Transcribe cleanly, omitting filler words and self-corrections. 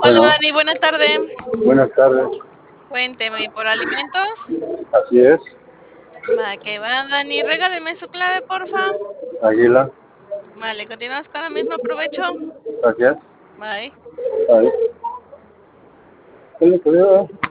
Hola, Bueno, Dani, buena tarde. buenas tardes. Cuénteme, ¿por alimentos? Así es, Va que va, Dani. Regáleme su clave, porfa. Águila. Vale, continuamos con la misma. Provecho. Gracias. Bye. Ahí. ¿Qué le puedo dar?